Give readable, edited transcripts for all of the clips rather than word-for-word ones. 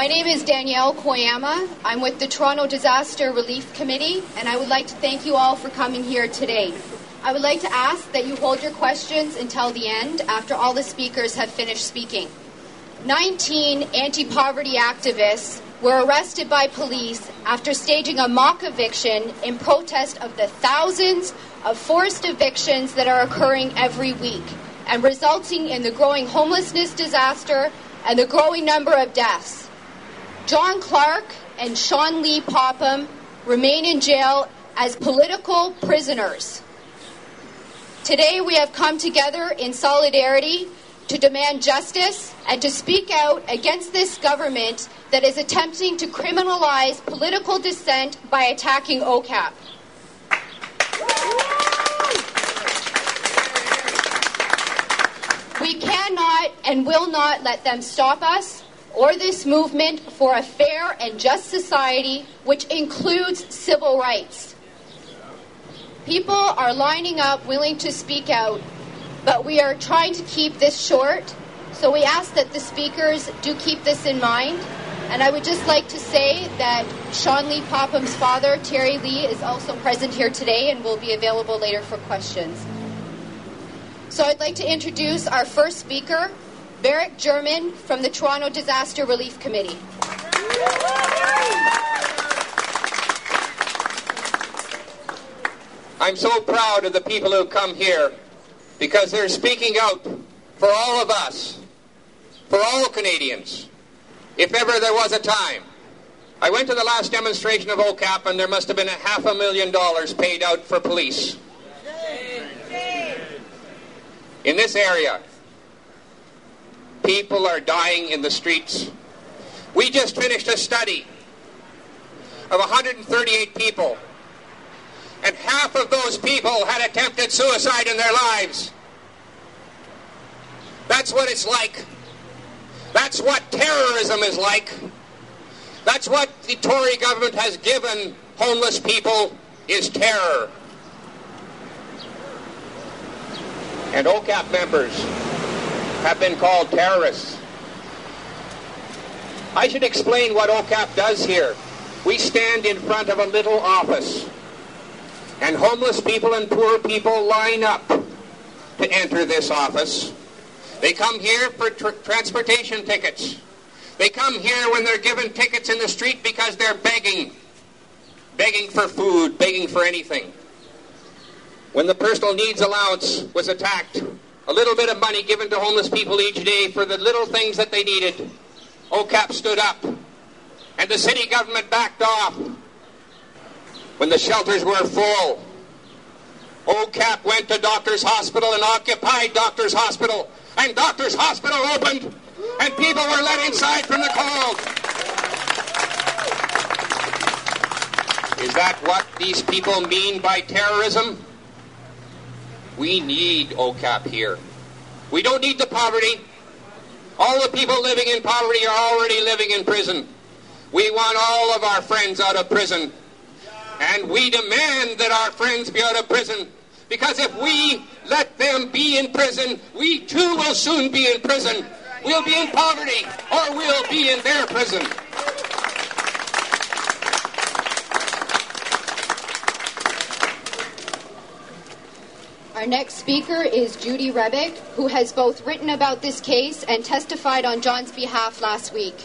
My name is Danielle Koyama. I'm with the Toronto Disaster Relief Committee, and I would like to thank you all for coming here today. I would like to ask that you hold your questions until the end, after all the speakers have finished speaking. 19 anti-poverty activists were arrested by police after staging a mock eviction in protest of the thousands of forced evictions that are occurring every week and resulting in the growing homelessness disaster and the growing number of deaths. John Clark and Sean Lee Popham remain in jail as political prisoners. Today we have come together in solidarity to demand justice and to speak out against this government that is attempting to criminalize political dissent by attacking OCAP. We cannot and will not let them stop us or this movement for a fair and just society which includes civil rights. People are lining up willing to speak out, but we are trying to keep this short, so we ask that the speakers do keep this in mind. And I would just like to say that Sean Lee Popham's father, Terry Lee, is also present here today and will be available later for questions. So I'd like to introduce our first speaker, Barrick German from the Toronto Disaster Relief Committee. I'm so proud of the people who come here because they're speaking out for all of us, for all Canadians. If ever there was a time. I went to the last demonstration of OCAP and there must have been $500,000 paid out for police. In this area, people are dying in the streets. We just finished a study of 138 people, and half of those people had attempted suicide in their lives. That's what it's like. That's what terrorism is like. That's what the Tory government has given homeless people, is terror. And OCAP members have been called terrorists. I should explain what OCAP does here. We stand in front of a little office, and homeless people and poor people line up to enter this office. They come here for transportation tickets. They come here when they're given tickets in the street because they're begging for food, begging for anything. When the personal needs allowance was attacked, a little bit of money given to homeless people each day for the little things that they needed, OCAP stood up, and the city government backed off. When the shelters were full, OCAP went to Doctors Hospital and occupied Doctors Hospital, and Doctors Hospital opened, and people were let inside from the cold. Is that what these people mean by terrorism? We need OCAP here. We don't need the poverty. All the people living in poverty are already living in prison. We want all of our friends out of prison. And we demand that our friends be out of prison. Because if we let them be in prison, we too will soon be in prison. We'll be in poverty, or we'll be in their prison. Our next speaker is Judy Rebick, who has both written about this case and testified on John's behalf last week.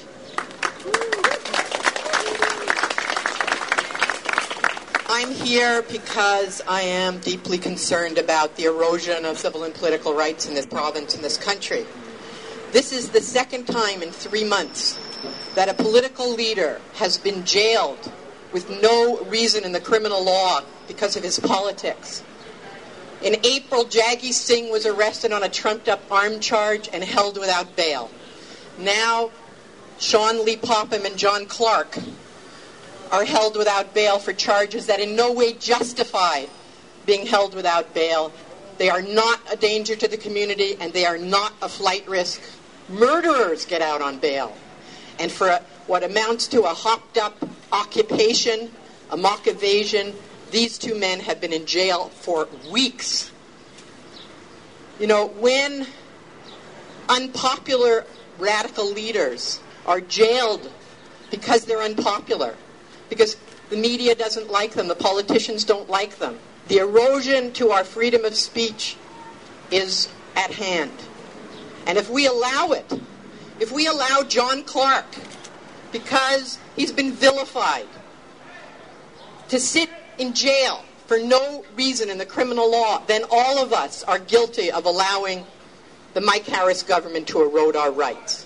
I'm here because I am deeply concerned about the erosion of civil and political rights in this province, in this country. This is the second time in 3 months that a political leader has been jailed with no reason in the criminal law because of his politics. In April, Jaggi Singh was arrested on a trumped-up armed charge and held without bail. Now, Sean Lee Popham and John Clark are held without bail for charges that in no way justify being held without bail. They are not a danger to the community, and they are not a flight risk. Murderers get out on bail. And for what amounts to a hopped-up occupation, a mock evasion, these two men have been in jail for weeks. You know, when unpopular radical leaders are jailed because they're unpopular, because the media doesn't like them, the politicians don't like them. The erosion to our freedom of speech is at hand. And if we allow it, if we allow John Clark, because he's been vilified, to sit in jail for no reason in the criminal law, then all of us are guilty of allowing the Mike Harris government to erode our rights.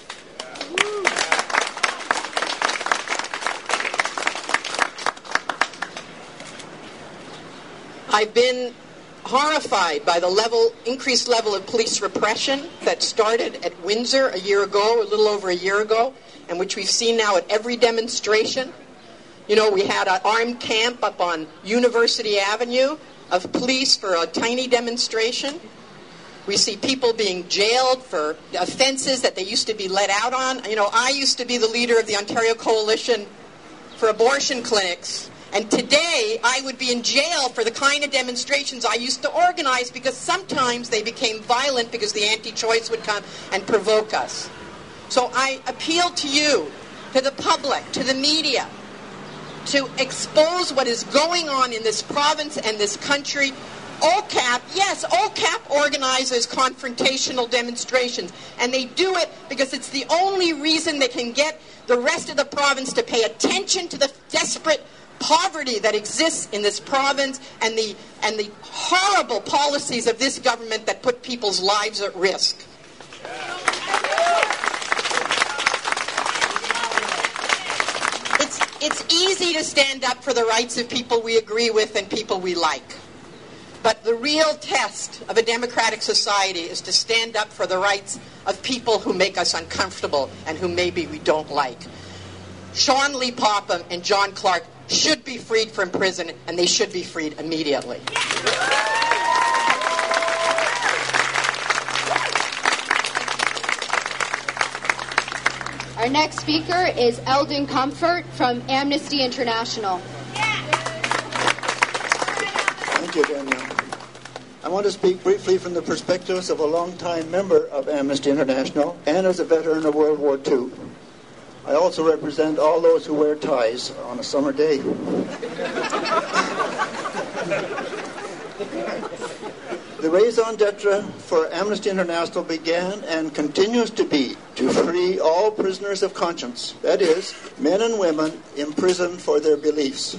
I've been horrified by the increased level of police repression that started at Windsor a little over a year ago, and which we've seen now at every demonstration. You know, we had an armed camp up on University Avenue of police for a tiny demonstration. We see people being jailed for offenses that they used to be let out on. You know, I used to be the leader of the Ontario Coalition for Abortion Clinics, and today I would be in jail for the kind of demonstrations I used to organize, because sometimes they became violent because the anti-choice would come and provoke us. So I appeal to you, to the public, to the media, to expose what is going on in this province and this country. OCAP, yes, OCAP organizes confrontational demonstrations, and they do it because it's the only reason they can get the rest of the province to pay attention to the desperate poverty that exists in this province and the horrible policies of this government that put people's lives at risk. It's easy to stand up for the rights of people we agree with and people we like. But the real test of a democratic society is to stand up for the rights of people who make us uncomfortable and who maybe we don't like. Sean Lee Popham and John Clark should be freed from prison, and they should be freed immediately. Our next speaker is Eldon Comfort from Amnesty International. Thank you, Danielle. I want to speak briefly from the perspectives of a long-time member of Amnesty International and as a veteran of World War II. I also represent all those who wear ties on a summer day. The raison d'etre for Amnesty International began and continues to be to free all prisoners of conscience, that is, men and women imprisoned for their beliefs.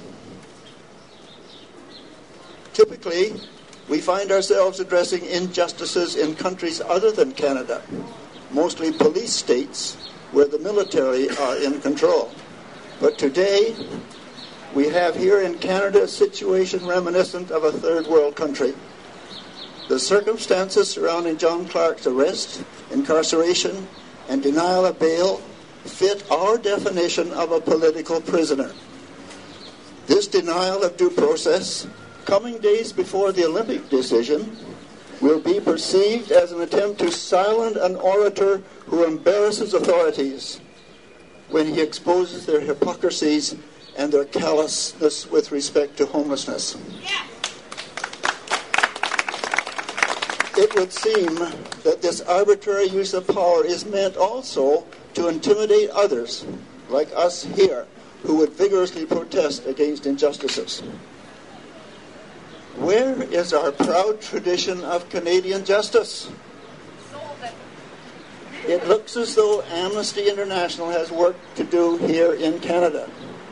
Typically, we find ourselves addressing injustices in countries other than Canada, mostly police states where the military are in control. But today, we have here in Canada a situation reminiscent of a third world country. The circumstances surrounding John Clark's arrest, incarceration, and denial of bail fit our definition of a political prisoner. This denial of due process, coming days before the Olympic decision, will be perceived as an attempt to silence an orator who embarrasses authorities when he exposes their hypocrisies and their callousness with respect to homelessness. Yeah. It would seem that this arbitrary use of power is meant also to intimidate others, like us here, who would vigorously protest against injustices. Where is our proud tradition of Canadian justice? It looks as though Amnesty International has work to do here in Canada.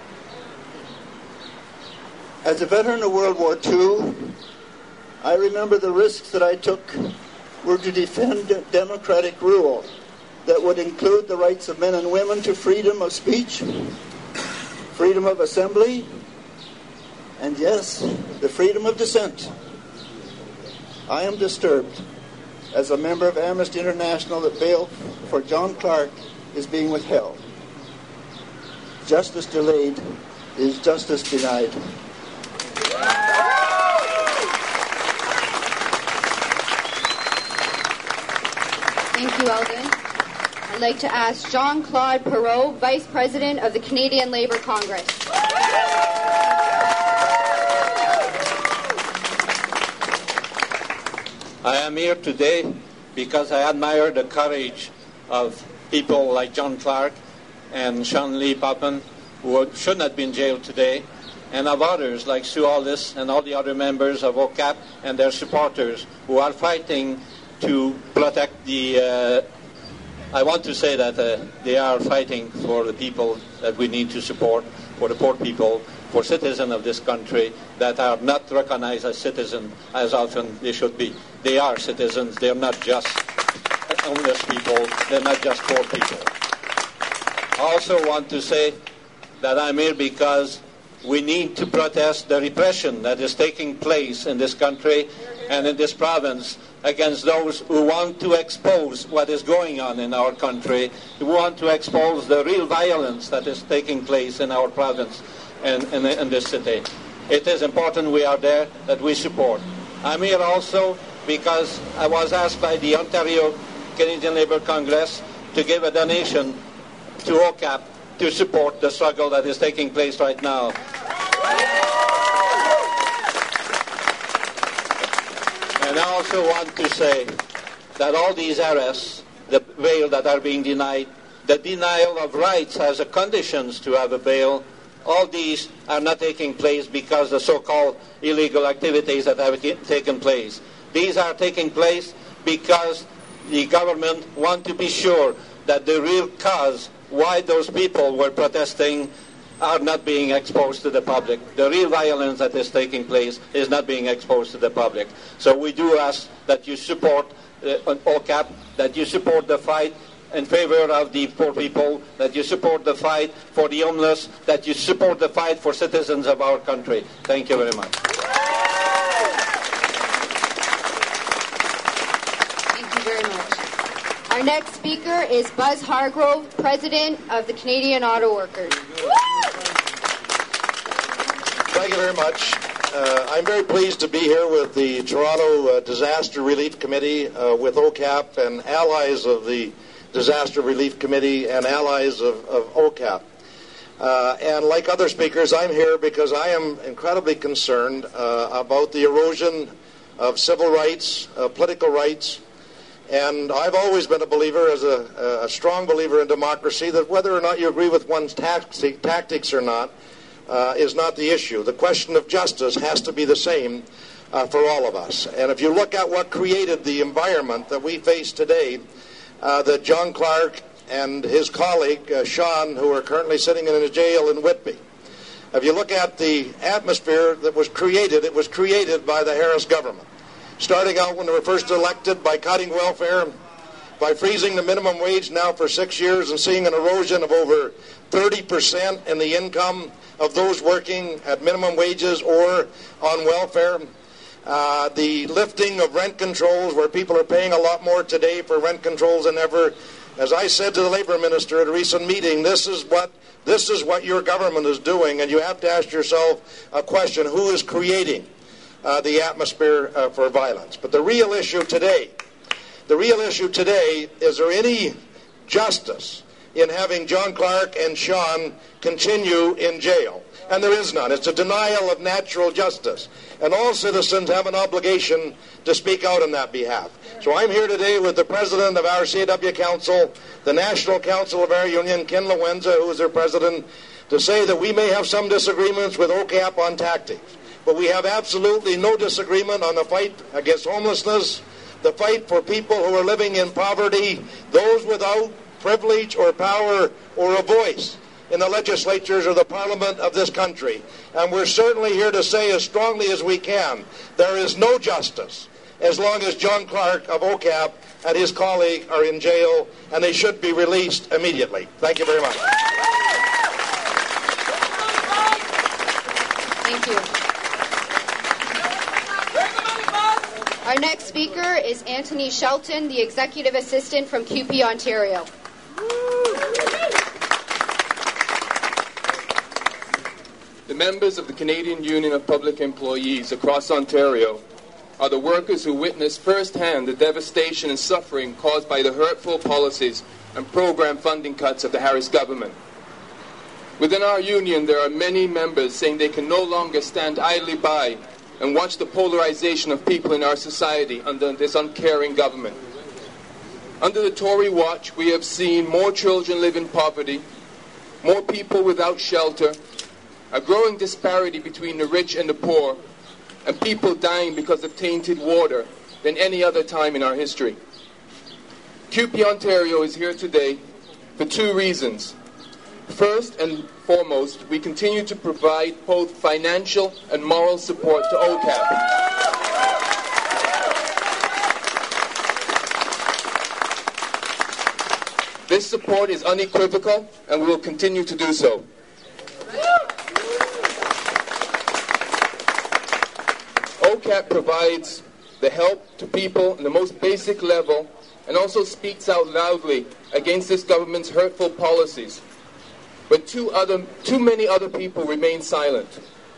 As a veteran of World War II, I remember the risks that I took were to defend democratic rule that would include the rights of men and women to freedom of speech, freedom of assembly, and yes, the freedom of dissent. I am disturbed as a member of Amnesty International that bail for John Clark is being withheld. Justice delayed is justice denied. Thank you, Eldon. I'd like to ask Jean-Claude Perreault, Vice President of the Canadian Labour Congress. I am here today because I admire the courage of people like John Clark and Sean Lee Poppin, who should not be in jail today, and of others like Sue Allis and all the other members of OCAP and their supporters who are fighting to protect the... I want to say that they are fighting for the people that we need to support, for the poor people, for citizens of this country that are not recognized as citizens as often they should be. They are citizens. They are not just homeless people. They're not just poor people. I also want to say that I'm here because we need to protest the repression that is taking place in this country and in this province against those who want to expose what is going on in our country, who want to expose the real violence that is taking place in our province and in this city. It is important we are there, that we support. I'm here also because I was asked by the Ontario Canadian Labour Congress to give a donation to OCAP to support the struggle that is taking place right now. And I also want to say that all these arrests, the bail that are being denied, the denial of rights as a conditions to have a bail, all these are not taking place because the so-called illegal activities that have taken place. These are taking place because the government want to be sure that the real cause why those people were protesting are not being exposed to the public. The real violence that is taking place is not being exposed to the public. So we do ask that you support OCAP, that you support the fight in favor of the poor people, that you support the fight for the homeless, that you support the fight for citizens of our country. Thank you very much. Thank you very much. Our next speaker is Buzz Hargrove, President of the Canadian Auto Workers. Thank you very much. I'm very pleased to be here with the Toronto Disaster Relief Committee, with OCAP and allies of the Disaster Relief Committee and allies of OCAP. And like other speakers, I'm here because I am incredibly concerned about the erosion of civil rights, political rights, and I've always been a believer, as a strong believer in democracy, that whether or not you agree with one's tactics or not is not the issue. The question of justice has to be the same for all of us. And if you look at what created the environment that we face today, that John Clark and his colleague, Sean, who are currently sitting in a jail in Whitby, if you look at the atmosphere that was created, it was created by the Harris government. Starting out when they were first elected by cutting welfare, by freezing the minimum wage now for 6 years and seeing an erosion of over 30% in the income of those working at minimum wages or on welfare. The lifting of rent controls, where people are paying a lot more today for rent controls than ever. As I said to the Labour Minister at a recent meeting, this is what your government is doing, and you have to ask yourself a question: who is creating the atmosphere for violence? But the real issue today, is there any justice in having John Clark and Sean continue in jail? And there is none. It's a denial of natural justice. And all citizens have an obligation to speak out on that behalf. So I'm here today with the president of our CAW Council, the National Council of our union, Ken Lewenza, who is their president, to say that we may have some disagreements with OCAP on tactics, but we have absolutely no disagreement on the fight against homelessness, the fight for people who are living in poverty, those without privilege or power or a voice in the legislatures or the parliament of this country. And we're certainly here to say as strongly as we can, there is no justice as long as John Clark of OCAP and his colleague are in jail, and they should be released immediately. Thank you very much. Thank you. Our next speaker is Anthony Shelton, the Executive Assistant from CUPE Ontario. The members of the Canadian Union of Public Employees across Ontario are the workers who witnessed firsthand the devastation and suffering caused by the hurtful policies and program funding cuts of the Harris government. Within our union, there are many members saying they can no longer stand idly by and watch the polarization of people in our society under this uncaring government. Under the Tory watch, we have seen more children live in poverty, more people without shelter, a growing disparity between the rich and the poor, and people dying because of tainted water than any other time in our history. CUPE Ontario is here today for two reasons. First and foremost, we continue to provide both financial and moral support to OCAP. This support is unequivocal, and we will continue to do so. OCAP provides the help to people on the most basic level and also speaks out loudly against this government's hurtful policies. But too many other people remain silent.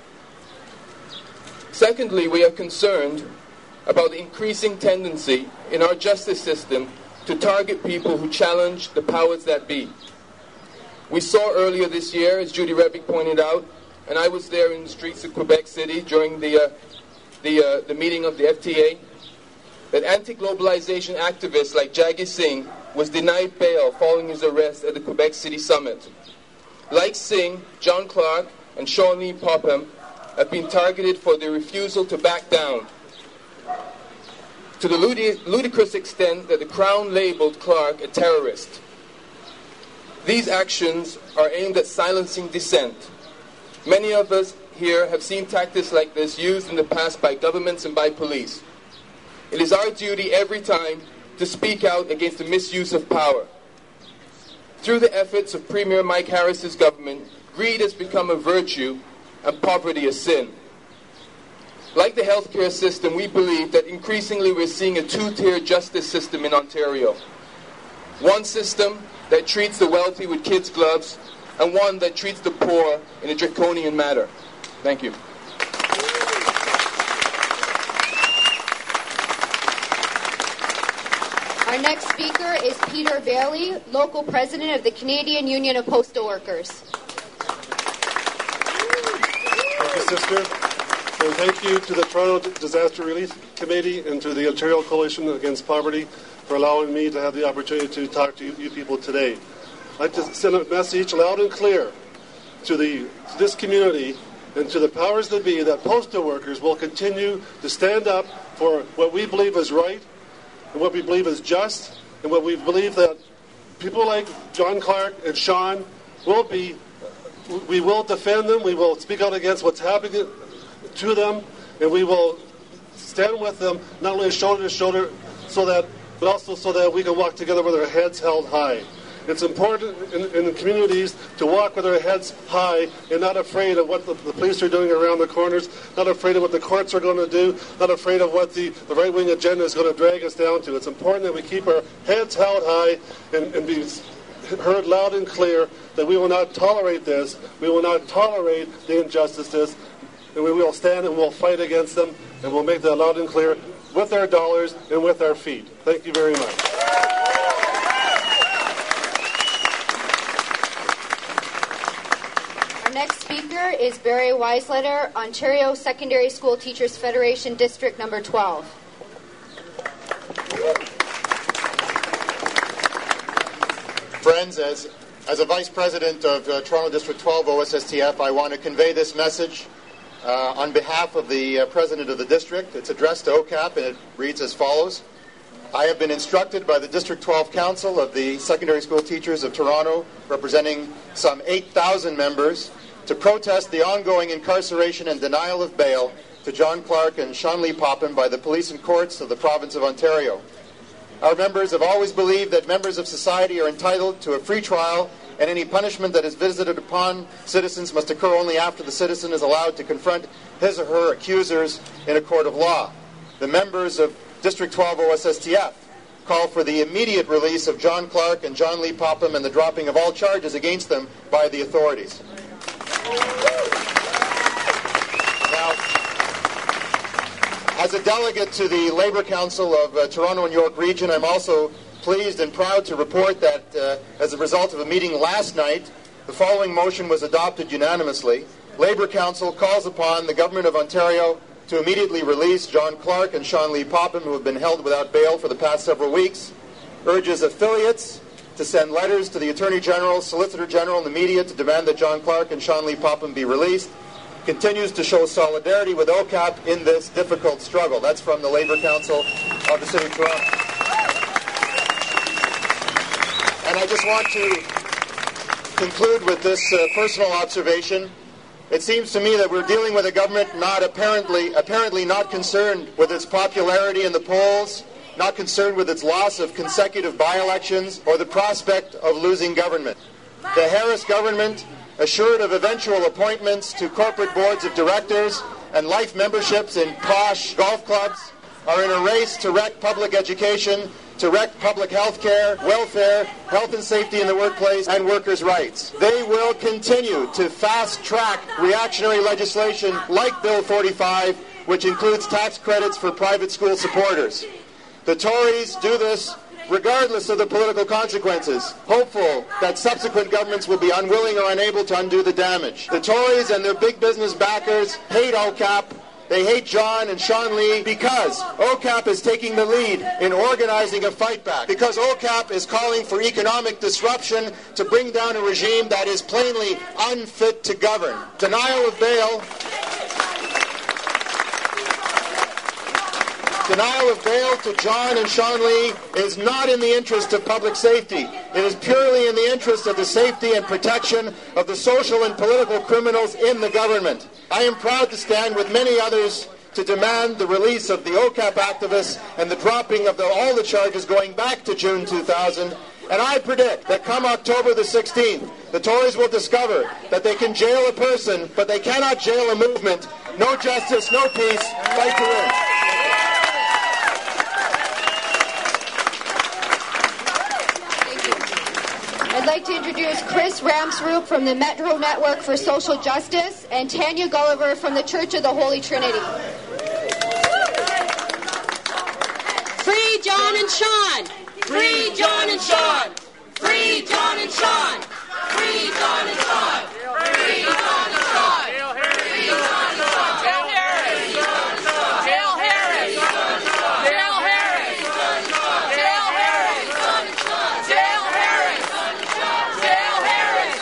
Secondly, we are concerned about the increasing tendency in our justice system to target people who challenge the powers that be. We saw earlier this year, as Judy Rebick pointed out, and I was there in the streets of Quebec City during the meeting of the FTA, that anti-globalization activists like Jaggi Singh was denied bail following his arrest at the Quebec City summit. Like Singh, John Clark, and Shawnee Popham have been targeted for their refusal to back down, to the ludicrous extent that the Crown labeled Clark a terrorist. These actions are aimed at silencing dissent. Many of us here have seen tactics like this used in the past by governments and by police. It is our duty every time to speak out against the misuse of power. Through the efforts of Premier Mike Harris's government, greed has become a virtue and poverty a sin. Like the healthcare system, we believe that increasingly we're seeing a two-tier justice system in Ontario. One system that treats the wealthy with kids' gloves, and one that treats the poor in a draconian manner. Thank you. Our next speaker is Peter Bailey, local president of the Canadian Union of Postal Workers. Thank you, sister. And thank you to the Toronto Disaster Relief Committee and to the Ontario Coalition Against Poverty for allowing me to have the opportunity to talk to you people today. I'd like to send a message loud and clear to this community and to the powers that be that postal workers will continue to stand up for what we believe is right and what we believe is just and what we believe that people like John Clark and Sean we will defend them, we will speak out against what's happening to them, and we will stand with them not only shoulder to shoulder but also so that we can walk together with our heads held high. It's important in the communities to walk with our heads high and not afraid of what the police are doing around the corners, not afraid of what the courts are going to do, not afraid of what the right-wing agenda is going to drag us down to. It's important that we keep our heads held high and be heard loud and clear that we will not tolerate this, we will not tolerate the injustices, and we will stand and we'll fight against them, and we'll make that loud and clear with our dollars and with our feet. Thank you very much. Our next speaker is Barry Weisletter, Ontario Secondary School Teachers Federation, District Number 12. Friends, as a Vice President of Toronto District 12 OSSTF, I want to convey this message on behalf of the President of the District. It's addressed to OCAP, and it reads as follows. I have been instructed by the District 12 Council of the Secondary School Teachers of Toronto, representing some 8,000 members, to protest the ongoing incarceration and denial of bail to John Clark and Shawnee Popham by the police and courts of the province of Ontario. Our members have always believed that members of society are entitled to a free trial, and any punishment that is visited upon citizens must occur only after the citizen is allowed to confront his or her accusers in a court of law. The members of District 12 OSSTF call for the immediate release of John Clark and John Lee Popham and the dropping of all charges against them by the authorities. Now, as a delegate to the Labour Council of Toronto and York Region, I'm also pleased and proud to report that as a result of a meeting last night, the following motion was adopted unanimously. Labour Council calls upon the Government of Ontario to immediately release John Clark and Shawn Lee Popham, who have been held without bail for the past several weeks, urges affiliates to send letters to the Attorney General, Solicitor General, and the media to demand that John Clark and Sean Lee Popham be released, continues to show solidarity with OCAP in this difficult struggle. That's from the Labour Council of the City of Toronto. And I just want to conclude with this personal observation. It seems to me that we're dealing with a government apparently not concerned with its popularity in the polls, not concerned with its loss of consecutive by-elections, or the prospect of losing government. The Harris government, assured of eventual appointments to corporate boards of directors and life memberships in posh golf clubs, are in a race to wreck public education, to wreck public health care, welfare, health and safety in the workplace, and workers' rights. They will continue to fast-track reactionary legislation like Bill 45, which includes tax credits for private school supporters. The Tories do this regardless of the political consequences, hopeful that subsequent governments will be unwilling or unable to undo the damage. The Tories and their big business backers hate OCAP. They hate John and Sean Lee because OCAP is taking the lead in organizing a fight back, because OCAP is calling for economic disruption to bring down a regime that is plainly unfit to govern. Denial of bail to John and Sean Lee is not in the interest of public safety. It is purely in the interest of the safety and protection of the social and political criminals in the government. I am proud to stand with many others to demand the release of the OCAP activists and the dropping of all the charges going back to June 2000. And I predict that come October the 16th, the Tories will discover that they can jail a person, but they cannot jail a movement. No justice, no peace, fight to win. I'd like to introduce Chris Ramsroop from the Metro Network for Social Justice and Tanya Gulliver from the Church of the Holy Trinity. Free John and Sean! Free John and Sean! Free John and Sean! Free John and Sean! Free John and Sean! Free John and Sean! Jail Harris! Jail Harris! Jail Harris! Jail Harris! Jail Harris! Jail Harris!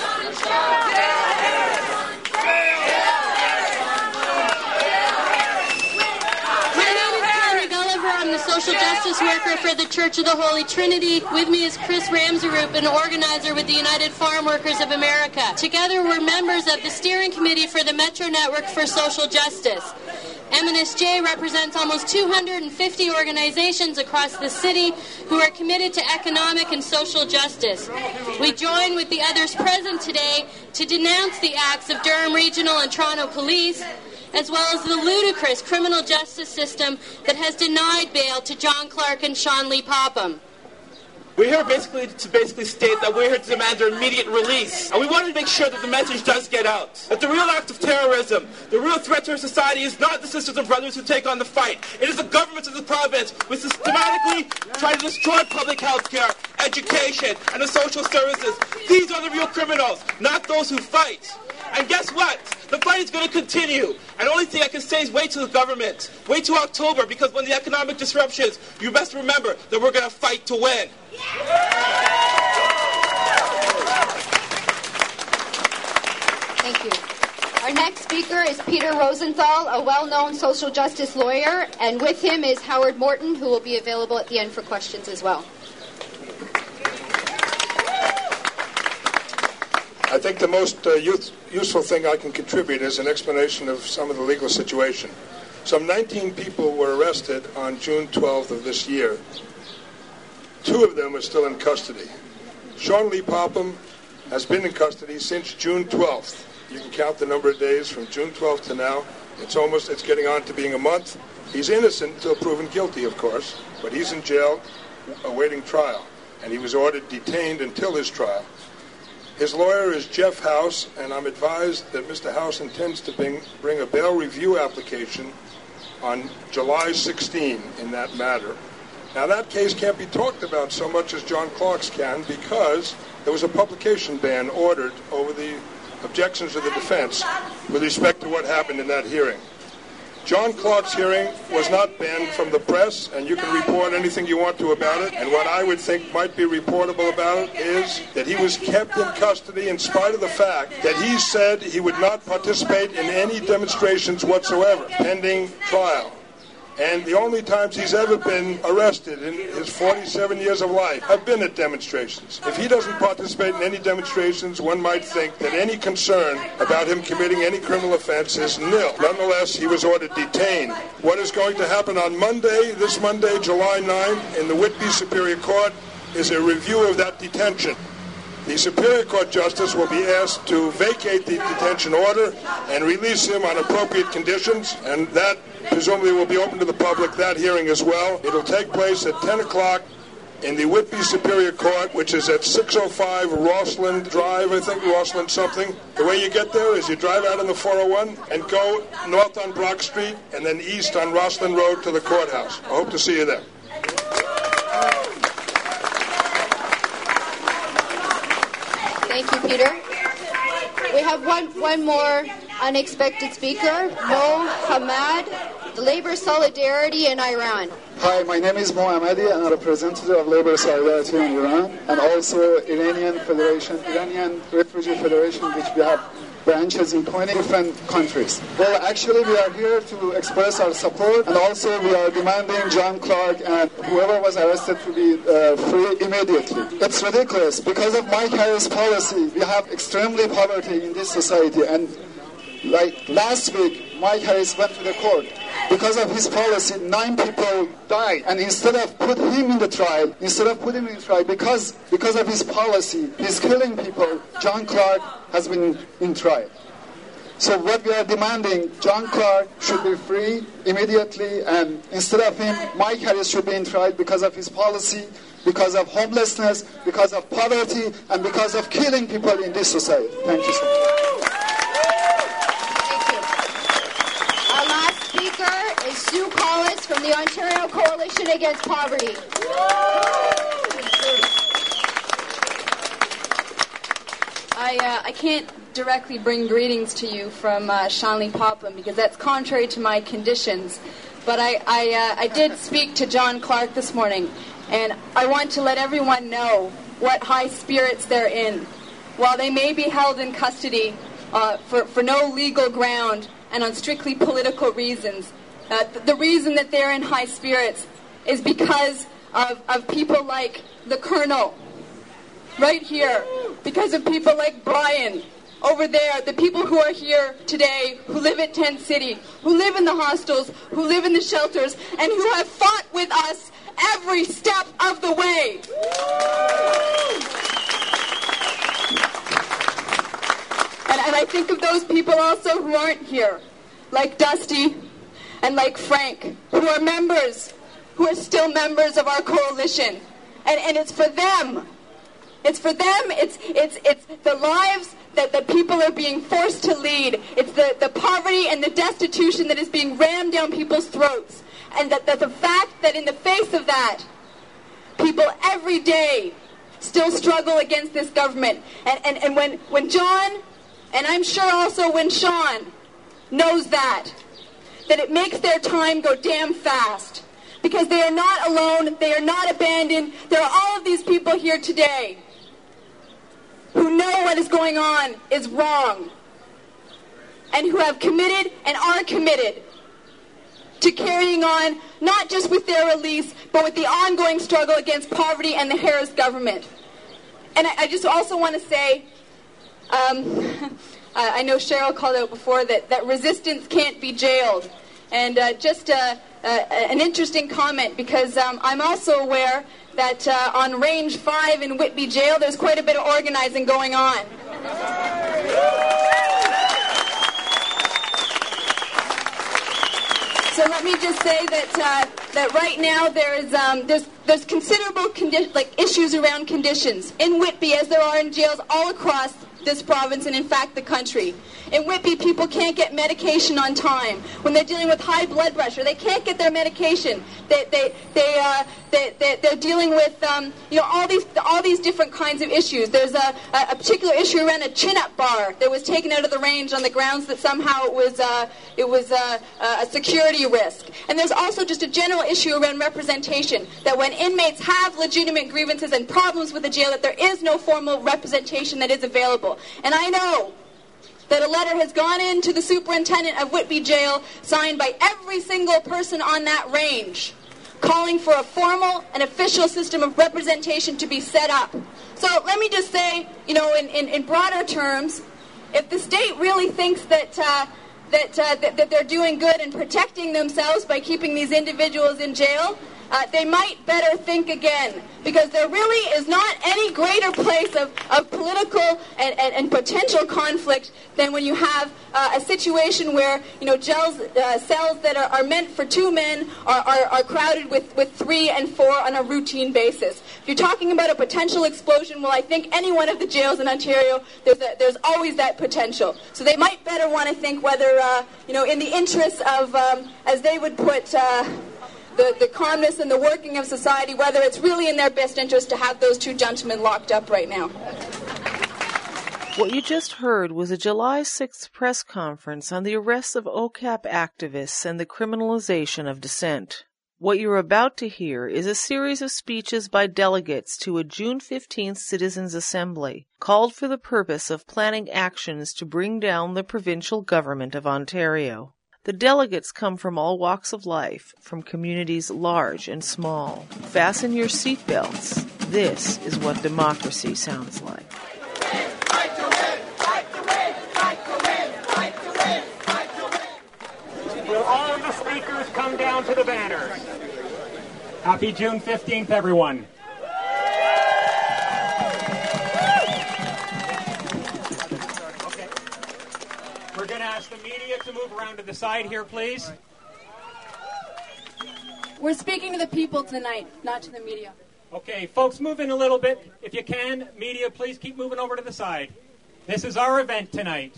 My name is Tanya Gulliver. I'm the social justice worker for the Church of the Holy Trinity. With me is Chris Ramsroop, an organizer with the United Farm Workers of America. Together, we're members of the steering committee for the Metro Network for Social Justice. MNSJ represents almost 250 organizations across the city who are committed to economic and social justice. We join with the others present today to denounce the acts of Durham Regional and Toronto Police, as well as the ludicrous criminal justice system that has denied bail to John Clark and Sean Lee Popham. We're here to state that we're here to demand their immediate release. And we want to make sure that the message does get out. That the real act of terrorism, the real threat to our society is not the sisters and brothers who take on the fight. It is the governments of the province who systematically try to destroy public health care, education, and the social services. These are the real criminals, not those who fight. And guess what? The fight is going to continue. And the only thing I can say is wait till the government. Wait till October, because when the economic disruptions, you best remember that we're going to fight to win. Thank you. Our next speaker is Peter Rosenthal, a well-known social justice lawyer, and with him is Howard Morton, who will be available at the end for questions as well. I think the most useful thing I can contribute is an explanation of some of the legal situation. Some 19 people were arrested on June 12th of this year. 2 of them are still in custody. Sean Lee Popham has been in custody since June 12th. You can count the number of days from June 12th to now. It's getting on to being a month. He's innocent until proven guilty, of course, but he's in jail awaiting trial, and he was ordered detained until his trial. His lawyer is Jeff House, and I'm advised that Mr. House intends to bring a bail review application on July 16 in that matter. Now, that case can't be talked about so much as John Clark's can, because there was a publication ban ordered over the objections of the defense with respect to what happened in that hearing. John Clark's hearing was not banned from the press, and you can report anything you want to about it. And what I would think might be reportable about it is that he was kept in custody in spite of the fact that he said he would not participate in any demonstrations whatsoever, pending trial. And the only times he's ever been arrested in his 47 years of life have been at demonstrations. If he doesn't participate in any demonstrations, one might think that any concern about him committing any criminal offense is nil. Nonetheless, he was ordered detained. What is going to happen on Monday, this Monday, July 9th, in the Whitby Superior Court, is a review of that detention. The Superior Court Justice will be asked to vacate the detention order and release him on appropriate conditions, and that presumably will be open to the public, that hearing as well. It'll take place at 10 o'clock in the Whitby Superior Court, which is at 605 Rossland Drive, I think, Rossland something. The way you get there is you drive out on the 401 and go north on Brock Street and then east on Rossland Road to the courthouse. I hope to see you there. Thank you, Peter. We have one more unexpected speaker, Mo Hammad, the Labor Solidarity in Iran. Hi, my name is Mo Hammadi. I'm a representative of Labor Solidarity in Iran and also Iranian Refugee Federation, which we have branches in 20 different countries. Well, actually, we are here to express our support, and also we are demanding John Clark and whoever was arrested to be free immediately. It's ridiculous. Because of Mike Harris' policy, we have extremely poverty in this society, and like last week, Mike Harris went to the court. Because of his policy, 9 people died. And instead of putting him in trial, because of his policy, he's killing people, John Clark has been in trial. So what we are demanding, John Clark should be free immediately, and instead of him, Mike Harris should be in trial because of his policy, because of homelessness, because of poverty, and because of killing people in this society. Thank you so much. Our last speaker is Sue Collis from the Ontario Coalition Against Poverty. I can't directly bring greetings to you from Shanley Poplin because that's contrary to my conditions. But I did speak to John Clark this morning, and I want to let everyone know what high spirits they're in. While they may be held in custody for no legal ground and on strictly political reasons, the reason that they're in high spirits is because of people like the Colonel, right here, because of people like Brian, over there, the people who are here today, who live at Tent City, who live in the hostels, who live in the shelters, and who have fought with us every step of the way. And I think of those people also who aren't here, like Dusty and like Frank, who are members, who are still members of our coalition. And it's for them. It's for them. It's the lives that the people are being forced to lead. It's the poverty and the destitution that is being rammed down people's throats. And that the fact that in the face of that, people every day still struggle against this government. And when John, and I'm sure also when Sean, knows that it makes their time go damn fast. Because they are not alone, they are not abandoned. There are all of these people here today who know what is going on is wrong, and who have committed and are committed to carrying on not just with their release, but with the ongoing struggle against poverty and the Harris government. And I just also want to say, I know Cheryl called out before that resistance can't be jailed. And just an interesting comment, because I'm also aware that on Range 5 in Whitby Jail, there's quite a bit of organizing going on. So let me just say that right now there's considerable issues around conditions in Whitby, as there are in jails all across this province and, in fact, the country. In Whitby, people can't get medication on time. When they're dealing with high blood pressure, they can't get their medication. They're dealing with all these different kinds of issues. There's a particular issue around a chin-up bar that was taken out of the range on the grounds that somehow it was a security risk. And there's also just a general issue around representation, that when inmates have legitimate grievances and problems with the jail, that there is no formal representation that is available. And I know that a letter has gone in to the superintendent of Whitby Jail, signed by every single person on that range, calling for a formal and official system of representation to be set up. So let me just say, in broader terms, if the state really thinks that they're doing good and protecting themselves by keeping these individuals in jail, they might better think again, because there really is not any greater place of political and potential conflict than when you have a situation where cells that are meant for 2 men are crowded with 3 and 4 on a routine basis. If you're talking about a potential explosion, well, I think any one of the jails in Ontario, there's always that potential. So they might better want to think whether, in the interests of, as they would put, the calmness and the working of society, whether it's really in their best interest to have those 2 gentlemen locked up right now. What you just heard was a July 6th press conference on the arrests of OCAP activists and the criminalization of dissent. What you're about to hear is a series of speeches by delegates to a June 15th Citizens' Assembly, called for the purpose of planning actions to bring down the provincial government of Ontario. The delegates come from all walks of life, from communities large and small. Fasten your seatbelts. This is what democracy sounds like. Will all of the speakers come down to the banners? Happy June 15th, everyone. We're going to ask the media to move around to the side here, please. We're speaking to the people tonight, not to the media. Okay, folks, move in a little bit. If you can, media, please keep moving over to the side. This is our event tonight.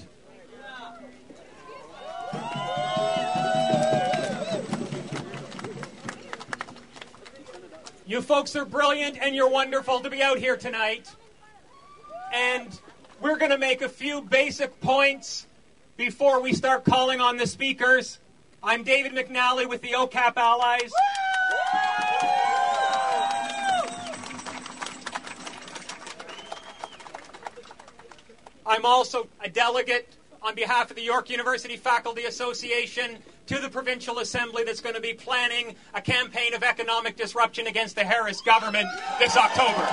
You folks are brilliant and you're wonderful to be out here tonight. And we're going to make a few basic points before we start calling on the speakers. I'm David McNally with the OCAP Allies. I'm also a delegate on behalf of the York University Faculty Association to the Provincial Assembly that's going to be planning a campaign of economic disruption against the Harris government this October.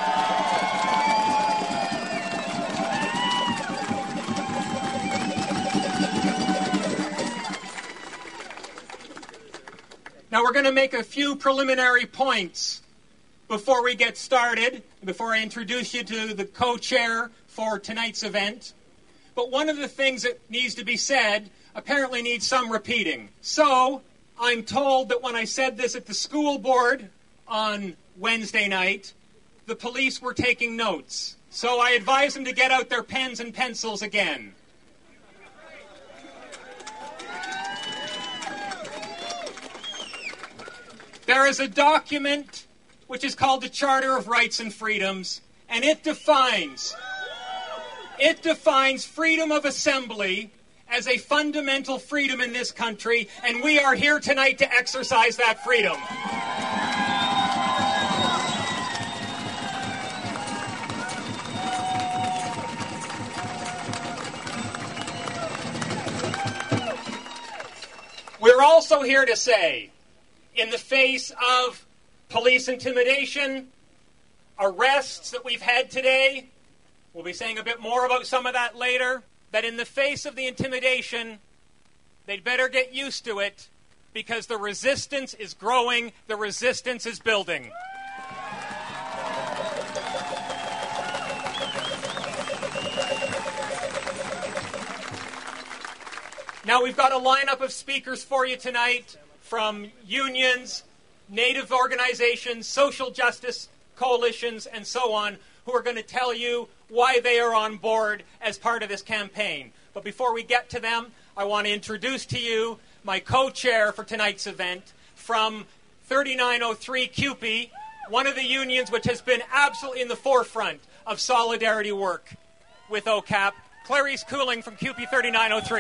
Now we're going to make a few preliminary points before we get started, before I introduce you to the co-chair for tonight's event. But one of the things that needs to be said apparently needs some repeating. So I'm told that when I said this at the school board on Wednesday night, the police were taking notes. So I advise them to get out their pens and pencils again. There is a document which is called the Charter of Rights and Freedoms, and it defines freedom of assembly as a fundamental freedom in this country, and we are here tonight to exercise that freedom. We're also here to say, in the face of police intimidation, arrests that we've had today, we'll be saying a bit more about some of that later, that in the face of the intimidation, they'd better get used to it, because the resistance is growing, the resistance is building. Now we've got a lineup of speakers for you tonight from unions, Native organizations, social justice coalitions, and so on, who are going to tell you why they are on board as part of this campaign. But before we get to them, I want to introduce to you my co-chair for tonight's event from 3903 CUPE, one of the unions which has been absolutely in the forefront of solidarity work with OCAP, Clarice Cooling from CUPE 3903.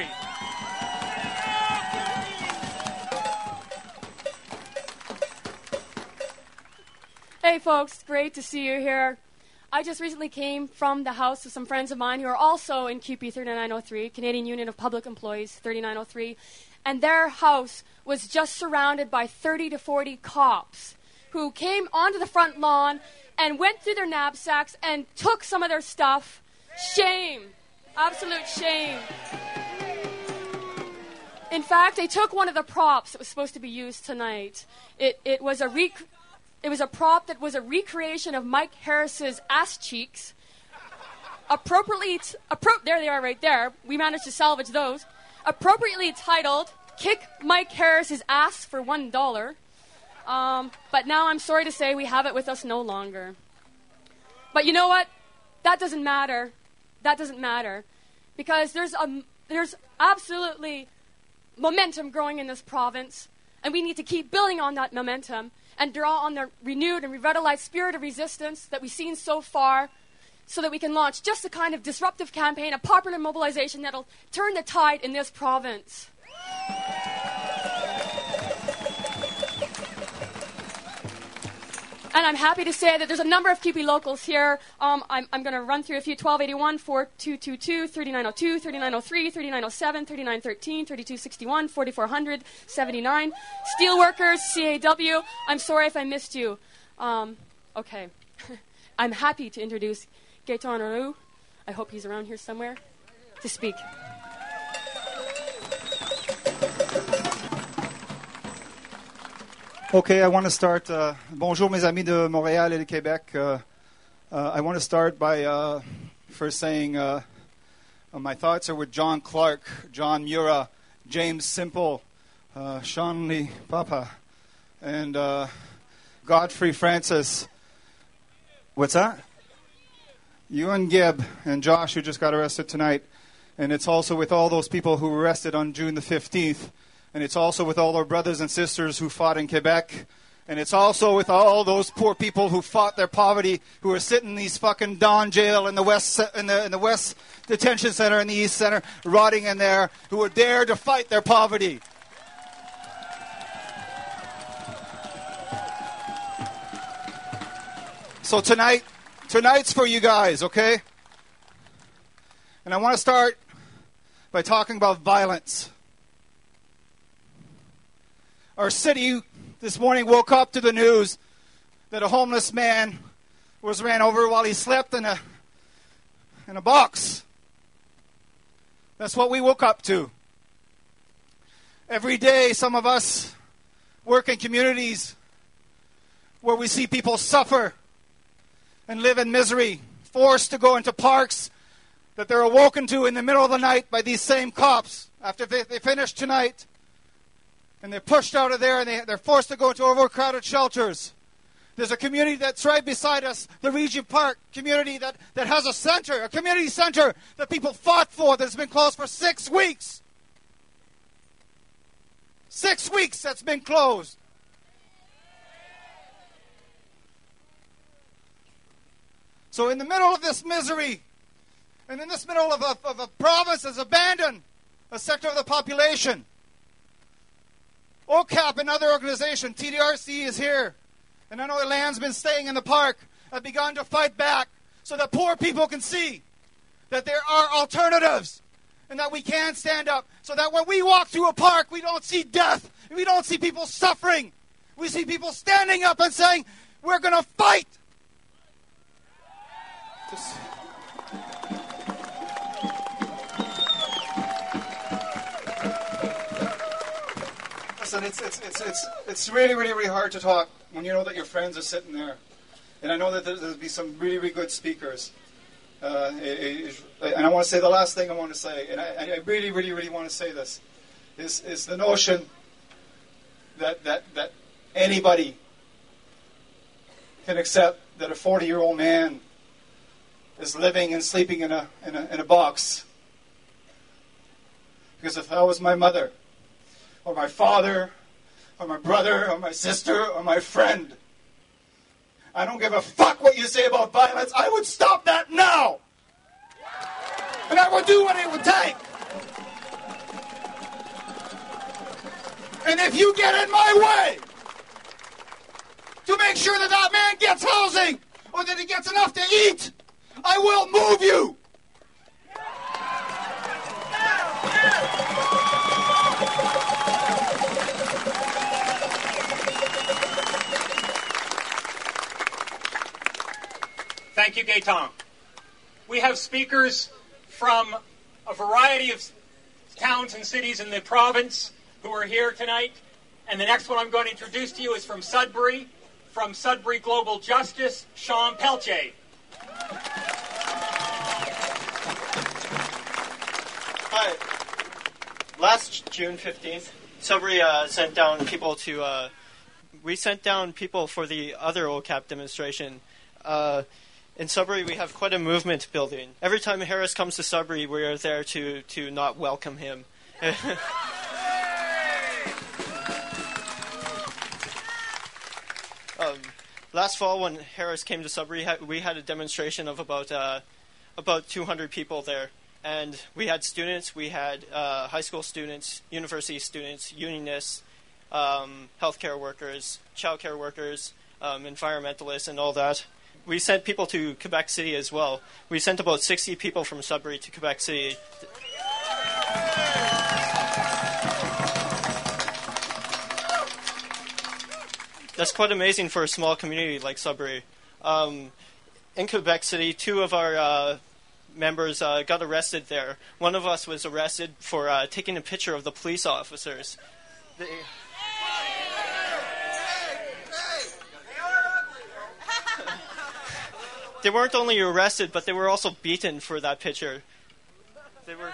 Hey folks, great to see you here. I just recently came from the house of some friends of mine who are also in CUPE 3903, Canadian Union of Public Employees 3903, and their house was just surrounded by 30 to 40 cops who came onto the front lawn and went through their knapsacks and took some of their stuff. Shame. Absolute shame. In fact, they took one of the props that was supposed to be used tonight. It was a prop that was a recreation of Mike Harris's ass cheeks. There they are right there. We managed to salvage those. Appropriately titled, Kick Mike Harris's Ass for $1. But now I'm sorry to say we have it with us no longer. But you know what? That doesn't matter. That doesn't matter. Because there's absolutely momentum growing in this province. And we need to keep building on that momentum and draw on the renewed and revitalized spirit of resistance that we've seen so far so that we can launch just a kind of disruptive campaign, a popular mobilization that'll turn the tide in this province. And I'm happy to say that there's a number of CUPE locals here. I'm going to run through a few. 1281, 4222, 3902, 3903, 3907, 3913, 3261, 4400, 79. Steelworkers, CAW. I'm sorry if I missed you. Okay. I'm happy to introduce Gaetan Roux. I hope he's around here somewhere to speak. Okay, I want to start. Bonjour, mes amis de Montréal et de Québec. I want to start by first saying my thoughts are with John Clark, John Mura, James Simple, Sean Lee Papa, and Godfrey Francis. What's that? Ewan Gibb and Josh, who just got arrested tonight. And it's also with all those people who were arrested on June the 15th. And it's also with all our brothers and sisters who fought in Quebec. And it's also with all those poor people who fought their poverty, who are sitting in these fucking Don jail in the West in the West Detention Center and the East Center, rotting in there, who are there to fight their poverty. So tonight's for you guys, okay? And I want to start by talking about violence. Our city this morning woke up to the news that a homeless man was ran over while he slept in a box. That's what we woke up to. Every day, some of us work in communities where we see people suffer and live in misery, forced to go into parks that they're awoken to in the middle of the night by these same cops after they finish tonight. And they're pushed out of there, and they're forced to go into overcrowded shelters. There's a community that's right beside us, the Regent Park community that has a center, a community center that people fought for that's been closed for 6 weeks. 6 weeks that's been closed. So in the middle of this misery, and in this middle of a province that's abandoned a sector of the population, OCAP and other organizations, TDRC is here, and I know Elan's been staying in the park, have begun to fight back so that poor people can see that there are alternatives and that we can stand up, so that when we walk through a park, we don't see death, we don't see people suffering. We see people standing up and saying, we're going to fight. Listen, it's really, really, really hard to talk when you know that your friends are sitting there. And I know that there'll be some really, really good speakers. And I want to say the last thing I want to say, and I really, really, really want to say this, is the notion that anybody can accept that a 40-year-old man is living and sleeping in a box. Because if that was my mother, or my father, or my brother, or my sister, or my friend, I don't give a fuck what you say about violence. I would stop that now. And I would do what it would take. And if you get in my way to make sure that that man gets housing or that he gets enough to eat, I will move you. Thank you, Gaetan. We have speakers from a variety of towns and cities in the province who are here tonight. And the next one I'm going to introduce to you is from Sudbury Global Justice, Sean Pelche. Hi. Last June 15th, Sudbury sent down people to... we sent down people for the other OCAP demonstration. In Sudbury, we have quite a movement building. Every time Harris comes to Sudbury, we are there to not welcome him. Last fall, when Harris came to Sudbury, we had a demonstration of about 200 people there. And we had students, we had high school students, university students, unionists, healthcare workers, childcare workers, environmentalists, and all that. We sent people to Quebec City as well. We sent about 60 people from Sudbury to Quebec City. That's quite amazing for a small community like Sudbury. In Quebec City, 2 of our members got arrested there. One of us was arrested for taking a picture of the police officers. They weren't only arrested, but they were also beaten for that picture. They were...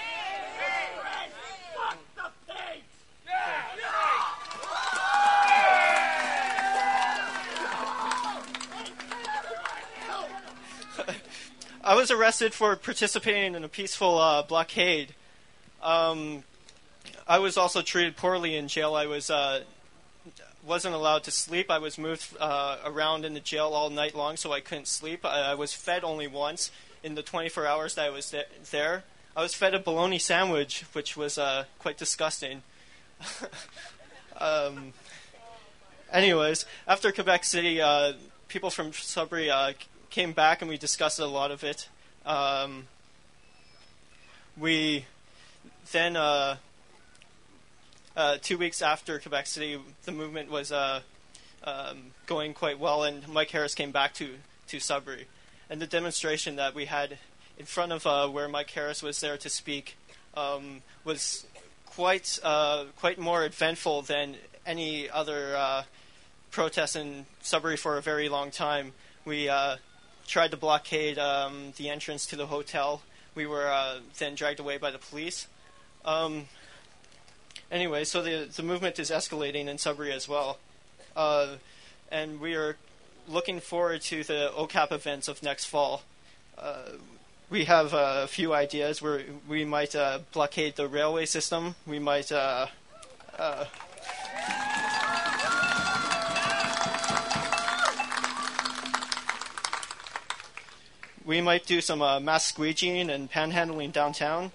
I was arrested for participating in a peaceful blockade. I was also treated poorly in jail. I wasn't allowed to sleep. I was moved around in the jail all night long, so I couldn't sleep. I was fed only once in the 24 hours that I was there. I was fed a bologna sandwich, which was quite disgusting. Anyways, after Quebec City, people from Sudbury came back and we discussed a lot of it. We then... 2 weeks after Quebec City, the movement was going quite well, and Mike Harris came back to Sudbury. And the demonstration that we had in front of where Mike Harris was there to speak was quite more eventful than any other protest in Sudbury for a very long time. We tried to blockade the entrance to the hotel. We were then dragged away by the police. Anyway, so the movement is escalating in Sudbury as well. And we are looking forward to the OCAP events of next fall. We have a few ideas where we might blockade the railway system. We might... we might do some mass squeegeeing and panhandling downtown.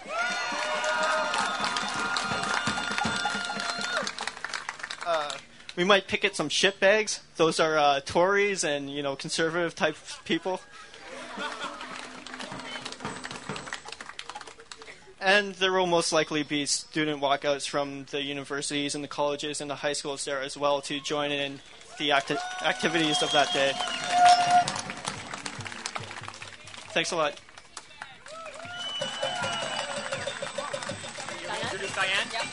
We might picket some shitbags. Those are Tories and, conservative type people. And there will most likely be student walkouts from the universities and the colleges and the high schools there as well to join in the activities of that day. Thanks a lot. Diane? Yep.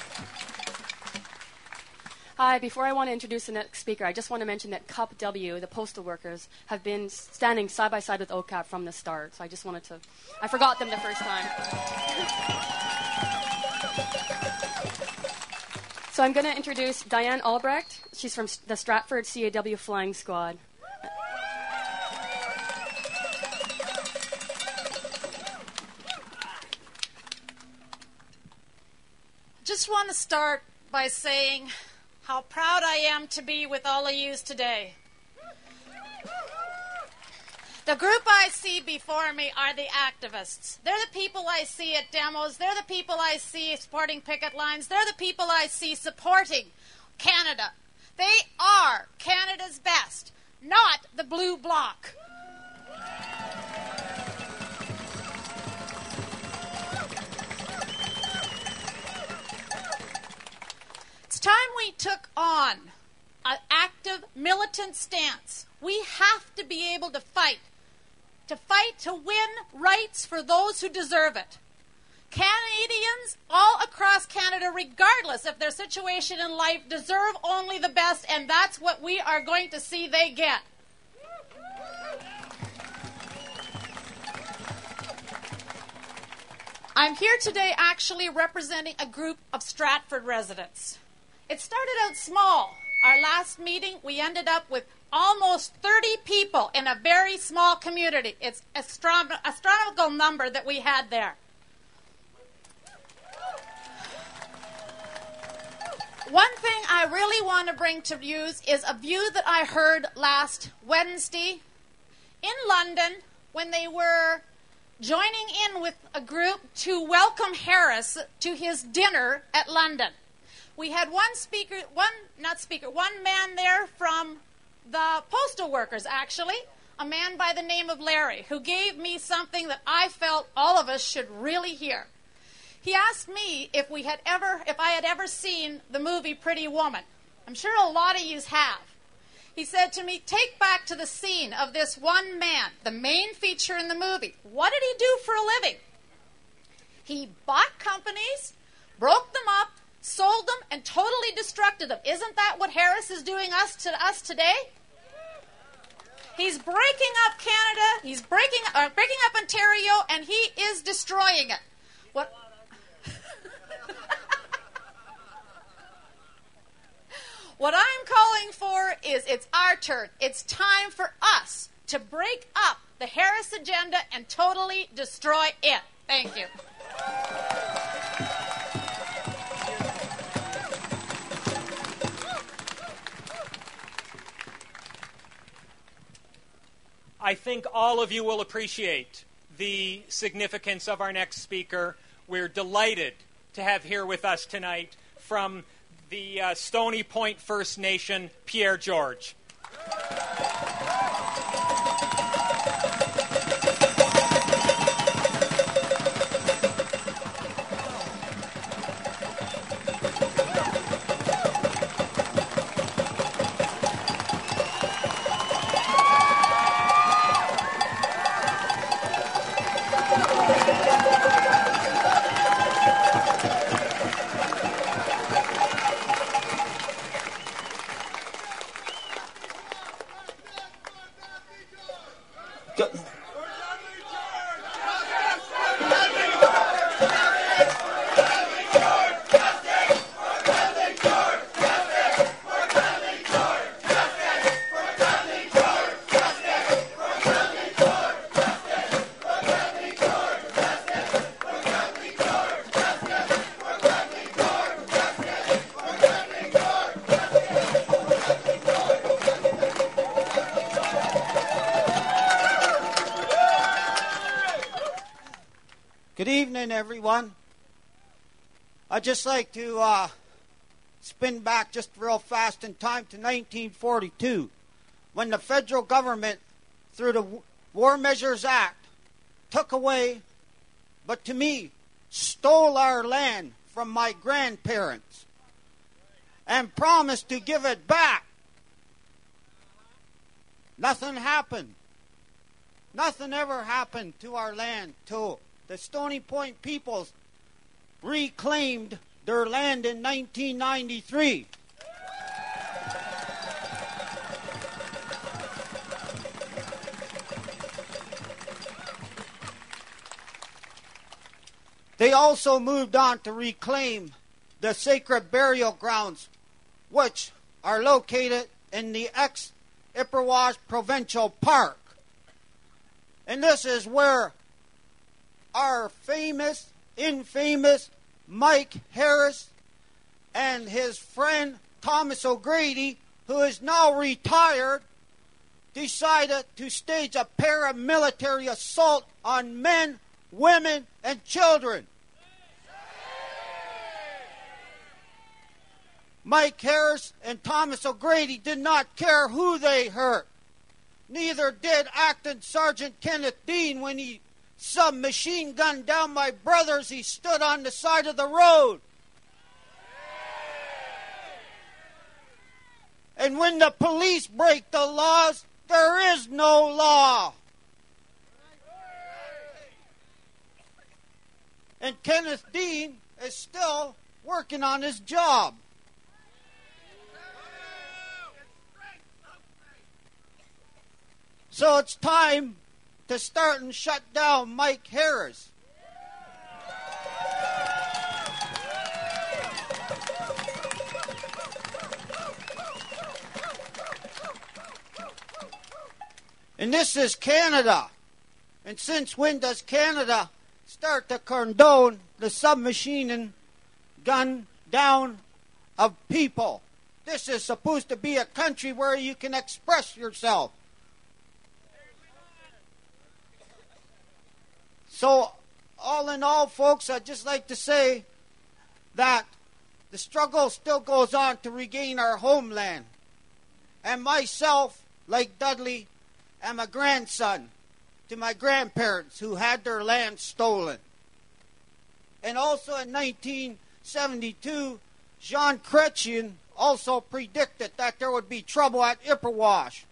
Hi, before I want to introduce the next speaker, I just want to mention that CUP W, the postal workers, have been standing side by side with OCAP from the start. So I just wanted to... I forgot them the first time. So I'm going to introduce Diane Albrecht. She's from the Stratford CAW Flying Squad. just want to start by saying how proud I am to be with all of you today. The group I see before me are the activists. They're the people I see at demos. They're the people I see supporting picket lines. They're the people I see supporting Canada. They are Canada's best, not the blue bloc. It's time we took on an active militant stance. We have to be able to fight to win rights for those who deserve it. Canadians all across Canada, regardless of their situation in life, deserve only the best, and that's what we are going to see they get. I'm here today actually representing a group of Stratford residents. It started out small. Our last meeting, we ended up with almost 30 people in a very small community. It's an astronomical number that we had there. One thing I really want to bring to you is a view that I heard last Wednesday in London when they were joining in with a group to welcome Harris to his dinner at London. We had one man there from the postal workers, actually, a man by the name of Larry, who gave me something that I felt all of us should really hear. He asked me if I had ever seen the movie Pretty Woman. I'm sure a lot of yous have. He said to me, take back to the scene of this one man, the main feature in the movie. What did he do for a living? He bought companies, broke them up, sold them, and totally destructed them. Isn't that what Harris is doing to us today? He's breaking up Canada, he's breaking up Ontario, and he is destroying it. What I'm calling for is it's our turn. It's time for us to break up the Harris agenda and totally destroy it. Thank you. I think all of you will appreciate the significance of our next speaker. We're delighted to have here with us tonight from the Stony Point First Nation, Pierre George. Good evening, everyone. I'd just like to spin back just real fast in time to 1942, when the federal government, through the War Measures Act, took away, but to me, stole our land from my grandparents and promised to give it back. Nothing happened. Nothing ever happened to our land till the Stony Point peoples reclaimed their land in 1993. They also moved on to reclaim the sacred burial grounds, which are located in the ex-Ipperwash Provincial Park. And this is where our famous, infamous Mike Harris and his friend Thomas O'Grady, who is now retired, decided to stage a paramilitary assault on men, women, and children. Mike Harris and Thomas O'Grady did not care who they hurt. Neither did Acting Sergeant Kenneth Dean when he submachine gunned down my brothers. He stood on the side of the road. And when the police break the laws, there is no law. And Kenneth Dean is still working on his job. So it's time to start and shut down Mike Harris. And this is Canada. And since when does Canada start to condone the submachine gun down of people? This is supposed to be a country where you can express yourself. So, all in all, folks, I'd just like to say that the struggle still goes on to regain our homeland. And myself, like Dudley, am a grandson to my grandparents who had their land stolen. And also in 1972, Jean Chrétien also predicted that there would be trouble at Ipperwash.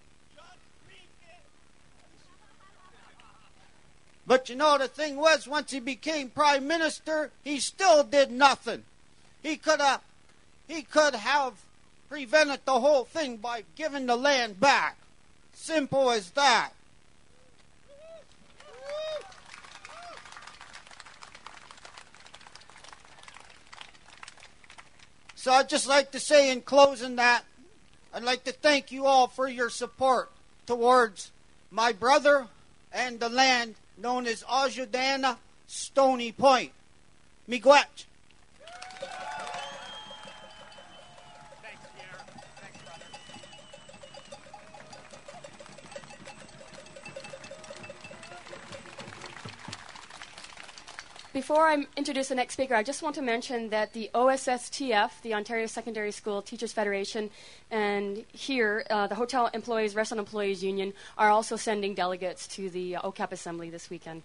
But you know, the thing was, once he became prime minister, he still did nothing. He could have prevented the whole thing by giving the land back. Simple as that. So I'd just like to say in closing that I'd like to thank you all for your support towards my brother and the land known as Ojudana Stony Point. Miigwech. Before I introduce the next speaker, I just want to mention that the OSSTF, the Ontario Secondary School Teachers Federation, and here, the Hotel Employees, Restaurant Employees Union, are also sending delegates to the OCAP Assembly this weekend.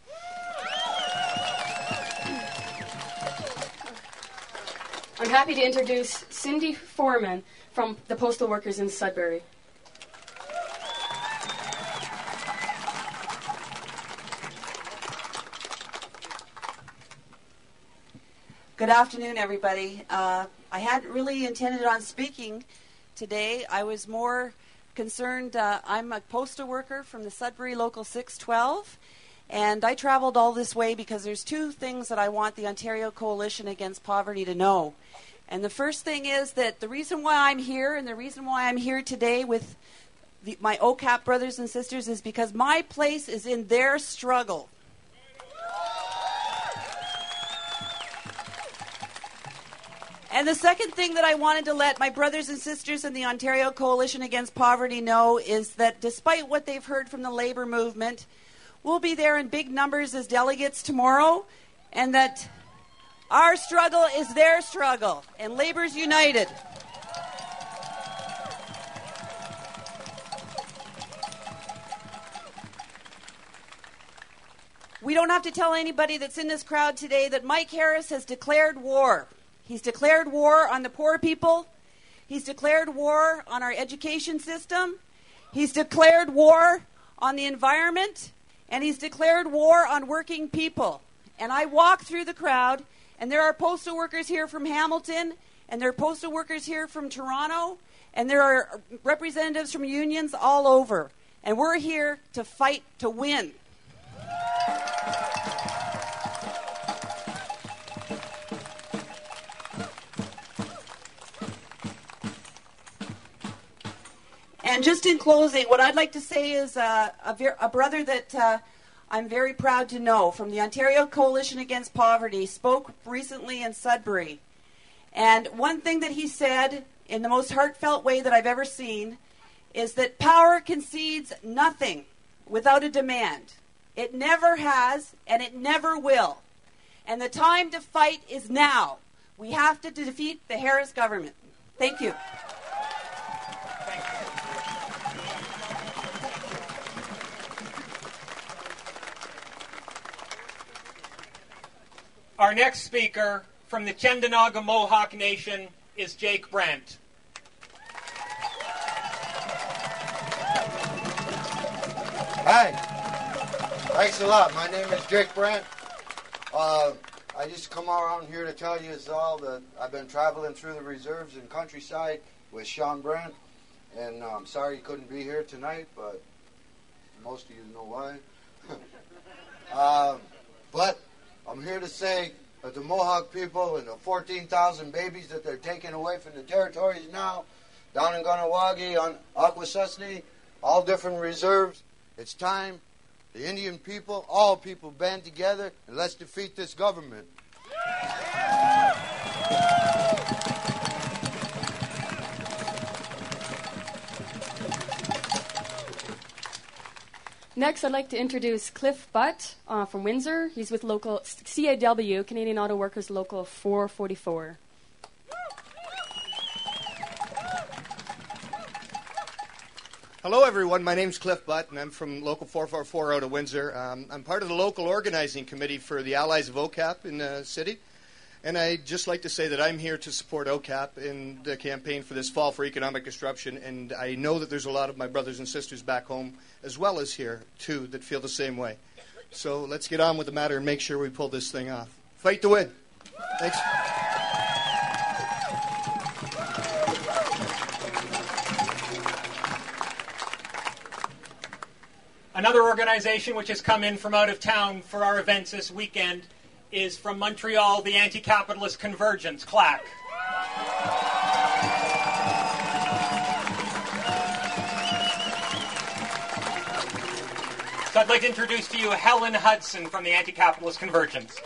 I'm happy to introduce Cindy Foreman from the Postal Workers in Sudbury. Good afternoon, everybody. I hadn't really intended on speaking today. I was more concerned. I'm a postal worker from the Sudbury Local 612, and I traveled all this way because there's two things that I want the Ontario Coalition Against Poverty to know. And the first thing is that the reason why I'm here, and the reason why I'm here today with my OCAP brothers and sisters, is because my place is in their struggle. And the second thing that I wanted to let my brothers and sisters in the Ontario Coalition Against Poverty know is that despite what they've heard from the labor movement, we'll be there in big numbers as delegates tomorrow, and that our struggle is their struggle, and Labor's united. We don't have to tell anybody that's in this crowd today that Mike Harris has declared war. He's declared war on the poor people. He's declared war on our education system. He's declared war on the environment. And he's declared war on working people. And I walk through the crowd, and there are postal workers here from Hamilton, and there are postal workers here from Toronto, and there are representatives from unions all over. And we're here to fight to win. And just in closing, what I'd like to say is a brother that I'm very proud to know from the Ontario Coalition Against Poverty spoke recently in Sudbury. And one thing that he said in the most heartfelt way that I've ever seen is that power concedes nothing without a demand. It never has, and it never will. And the time to fight is now. We have to defeat the Harris government. Thank you. Our next speaker from the Chendenaga Mohawk Nation is Jake Brandt. Hi. Thanks a lot. My name is Jake Brandt. I just come around here to tell you all that I've been traveling through the reserves and countryside with Sean Brandt, and I'm sorry you couldn't be here tonight, but most of you know why. But I'm here to say that the Mohawk people and the 14,000 babies that they're taking away from the territories now, down in Kahnawake, on Akwesasne, all different reserves, it's time the Indian people, all people band together, and let's defeat this government. Next, I'd like to introduce Cliff Butt from Windsor. He's with local CAW, Canadian Auto Workers Local 444. Hello, everyone. My name's Cliff Butt, and I'm from Local 444 out of Windsor. I'm part of the local organizing committee for the Allies of OCAP in the city. And I'd just like to say that I'm here to support OCAP in the campaign for this fall for economic disruption. And I know that there's a lot of my brothers and sisters back home, as well as here, too, that feel the same way. So let's get on with the matter and make sure we pull this thing off. Fight to win. Thanks. Another organization which has come in from out of town for our events this weekend is from Montreal, the Anti-Capitalist Convergence, CLAC. So I'd like to introduce to you Helen Hudson from the Anti-Capitalist Convergence.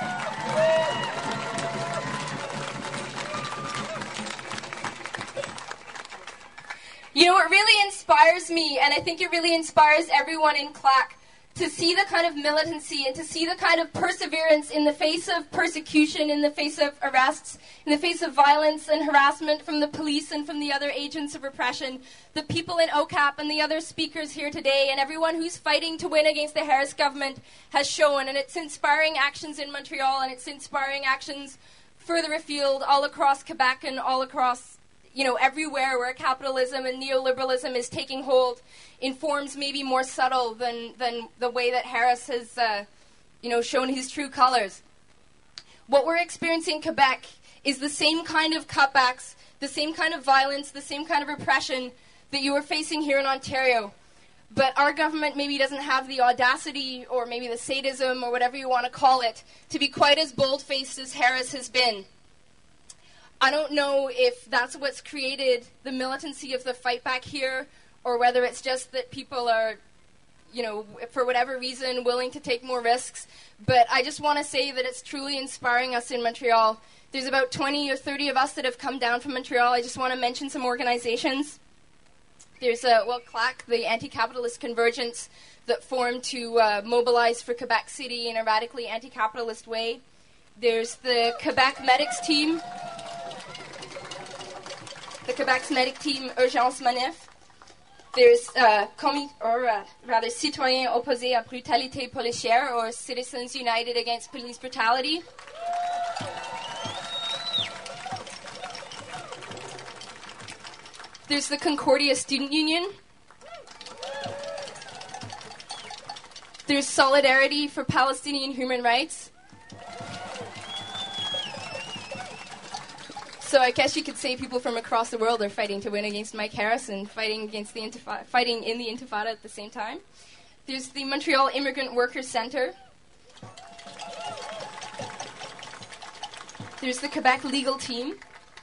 You know, it really inspires me, and I think it really inspires everyone in CLAC to see the kind of militancy and to see the kind of perseverance in the face of persecution, in the face of arrests, in the face of violence and harassment from the police and from the other agents of repression, the people in OCAP and the other speakers here today and everyone who's fighting to win against the Harris government has shown. And it's inspiring actions in Montreal, and it's inspiring actions further afield all across Quebec and all across, you know, everywhere where capitalism and neoliberalism is taking hold in forms maybe more subtle than the way that Harris has, shown his true colors. What we're experiencing in Quebec is the same kind of cutbacks, the same kind of violence, the same kind of repression that you are facing here in Ontario. But our government maybe doesn't have the audacity or maybe the sadism or whatever you want to call it to be quite as bold-faced as Harris has been. I don't know if that's what's created the militancy of the fight back here, or whether it's just that people are, for whatever reason, willing to take more risks. But I just want to say that it's truly inspiring us in Montreal. There's about 20 or 30 of us that have come down from Montreal. I just want to mention some organizations. There's CLAC, the Anti-Capitalist Convergence, that formed to mobilize for Quebec City in a radically anti-capitalist way. There's the Quebec Medics team. The Quebec's medic team, Urgence Manif. There's Citoyens Opposés à Brutalité Policière, or Citizens United Against Police Brutality. There's the Concordia Student Union. There's Solidarity for Palestinian Human Rights. So I guess you could say people from across the world are fighting to win against Mike Harris and fighting against the fighting in the Intifada at the same time. There's the Montreal Immigrant Workers Centre. There's the Quebec Legal Team.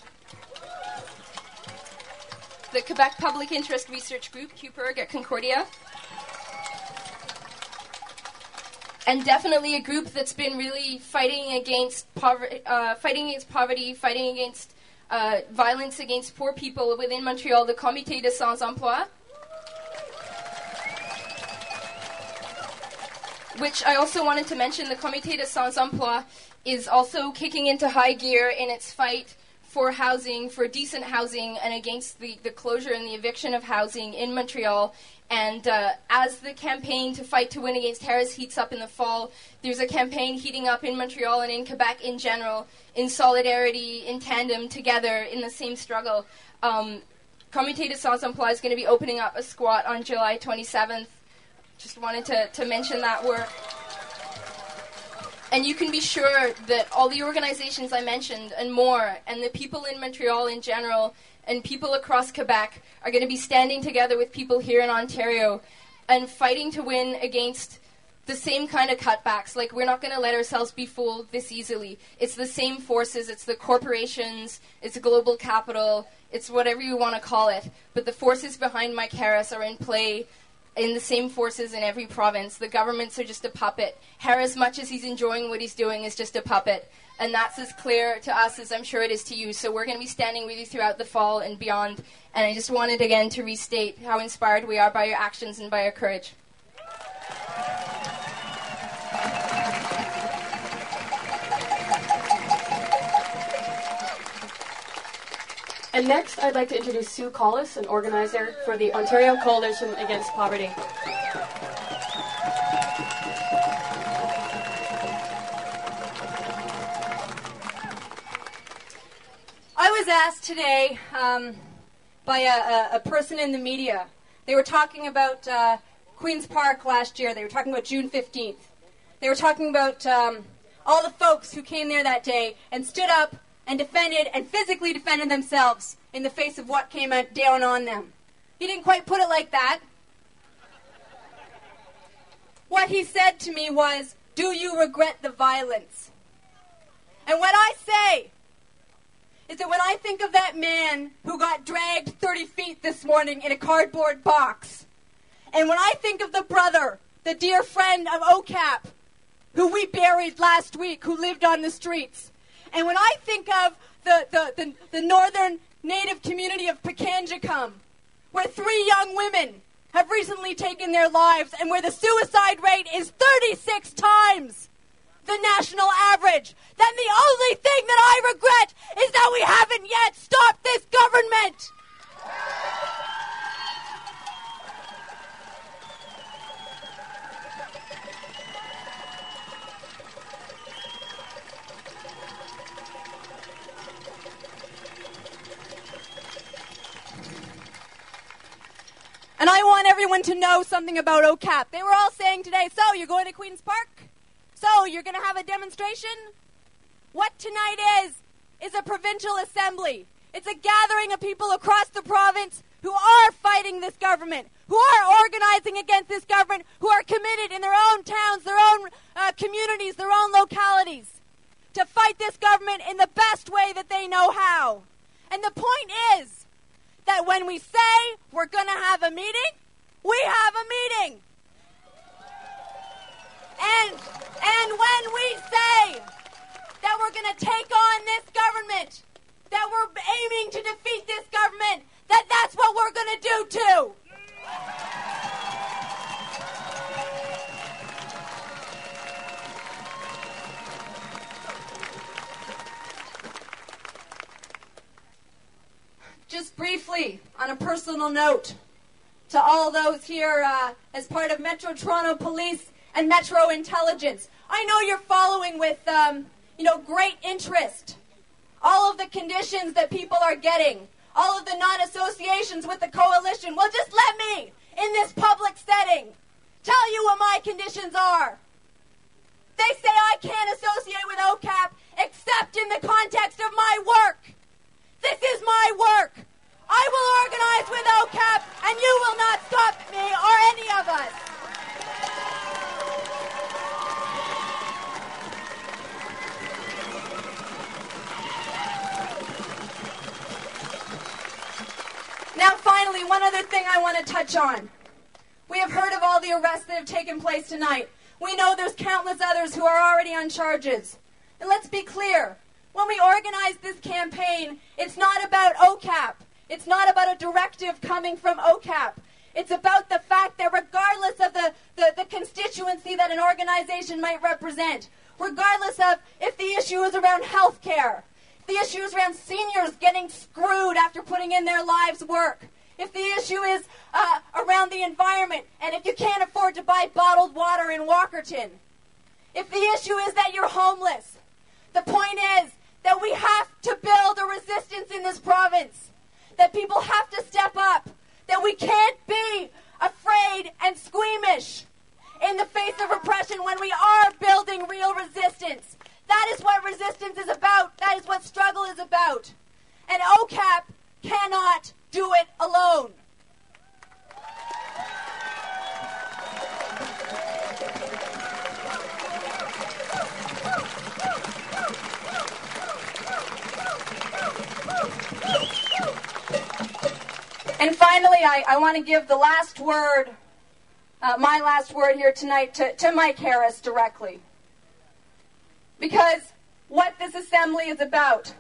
The Quebec Public Interest Research Group, QPIRG at Concordia. and definitely a group that's been really fighting against poverty, fighting against violence against poor people within Montreal, the Comité de Sans-Emploi, which I also wanted to mention. The Comité de Sans-Emploi is also kicking into high gear in its fight for housing, for decent housing, and against the closure and the eviction of housing in Montreal. And as the campaign to fight to win against Harris heats up in the fall, there's a campaign heating up in Montreal and in Quebec in general, in solidarity, in tandem, together, in the same struggle. Comité de Sans-Emploi is going to be opening up a squat on July 27th. Just wanted to mention that work. And you can be sure that all the organizations I mentioned and more, and the people in Montreal in general, and people across Quebec are going to be standing together with people here in Ontario and fighting to win against the same kind of cutbacks. Like, we're not going to let ourselves be fooled this easily. It's the same forces. It's the corporations. It's global capital. It's whatever you want to call it. But the forces behind Mike Harris are in play, in the same forces in every province. The governments are just a puppet. Harris, much as he's enjoying what he's doing, is just a puppet. And that's as clear to us as I'm sure it is to you. So we're going to be standing with you throughout the fall and beyond. And I just wanted again to restate how inspired we are by your actions and by your courage. And next, I'd like to introduce Sue Collis, an organizer for the Ontario Coalition Against Poverty. I was asked today by a person in the media. They were talking about Queen's Park last year. They were talking about June 15th. They were talking about all the folks who came there that day and stood up and defended and physically defended themselves in the face of what came down on them. He didn't quite put it like that. What he said to me was, "Do you regret the violence?" And what I say is that when I think of that man who got dragged 30 feet this morning in a cardboard box, and when I think of the brother, the dear friend of OCAP, who we buried last week, who lived on the streets, and when I think of the northern native community of Pikangikum, where 3 young women have recently taken their lives, and where the suicide rate is 36 times the national average, then the only thing that I regret is that we haven't yet stopped this government. And I want everyone to know something about OCAP. They were all saying today, so you're going to Queen's Park? So you're going to have a demonstration? What tonight is a provincial assembly. It's a gathering of people across the province who are fighting this government, who are organizing against this government, who are committed in their own towns, their own communities, their own localities, to fight this government in the best way that they know how. And the point is that when we say we're going to have a meeting, we have a meeting. And when we say that we're going to take on this government, that we're aiming to defeat this government, that's what we're going to do too. Just briefly, on a personal note, to all those here as part of Metro Toronto Police and Metro Intelligence, I know you're following with, great interest all of the conditions that people are getting, all of the non-associations with the coalition. Well, just let me, in this public setting, tell you what my conditions are. They say I can't associate with OCAP except in the context of my work. This is my work. I will organize with OCAP, and you will not stop me or any of us. Now, finally, one other thing I want to touch on. We have heard of all the arrests that have taken place tonight. We know there's countless others who are already on charges. And let's be clear. When we organize this campaign, it's not about OCAP. It's not about a directive coming from OCAP. It's about the fact that regardless of the constituency that an organization might represent, regardless of if the issue is around health care, if the issue is around seniors getting screwed after putting in their lives' work, if the issue is around the environment, and if you can't afford to buy bottled water in Walkerton, if the issue is that you're homeless, the point is that we have to build a resistance in this province, that people have to step up, that we can't be afraid and squeamish in the face of repression when we are building real resistance. That is what resistance is about. That is what struggle is about. And OCAP cannot do it alone. And finally, I want to give the last word, my last word here tonight to Mike Harris directly. Because what this assembly is about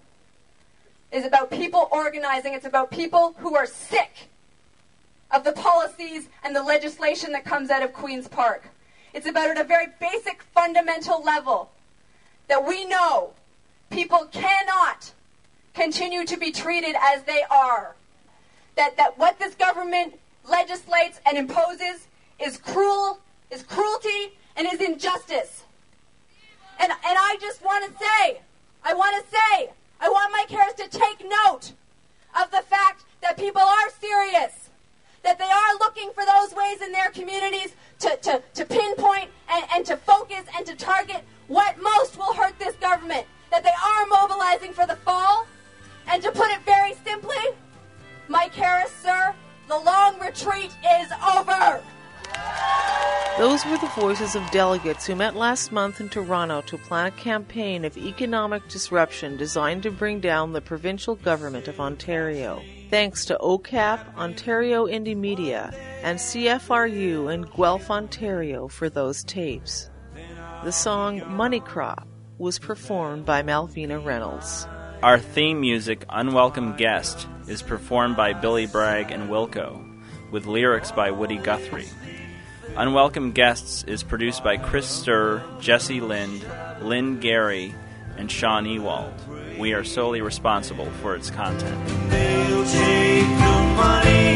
people organizing. It's about people who are sick of the policies and the legislation that comes out of Queen's Park. It's about at a very basic, fundamental level that we know people cannot continue to be treated as they are. That what this government legislates and imposes is cruel, is cruelty, and is injustice. And I just want to say, I want Mike Harris to take note of the fact that people are serious, that they are looking for those ways in their communities to pinpoint and to focus and to target what most will hurt this government, that they are mobilizing for the fall. And to put it very simply, Mike Harris, sir, the long retreat is over. Those were the voices of delegates who met last month in Toronto to plan a campaign of economic disruption designed to bring down the provincial government of Ontario. Thanks to OCAP, Ontario Indie Media, and CFRU in Guelph, Ontario for those tapes. The song Money Crop was performed by Malvina Reynolds. Our theme music, Unwelcome Guest, is performed by Billy Bragg and Wilco, with lyrics by Woody Guthrie. Unwelcome Guests is produced by Chris Sturr, Jesse Lind, Lynn Gary, and Sean Ewald. We are solely responsible for its content. They'll take the money.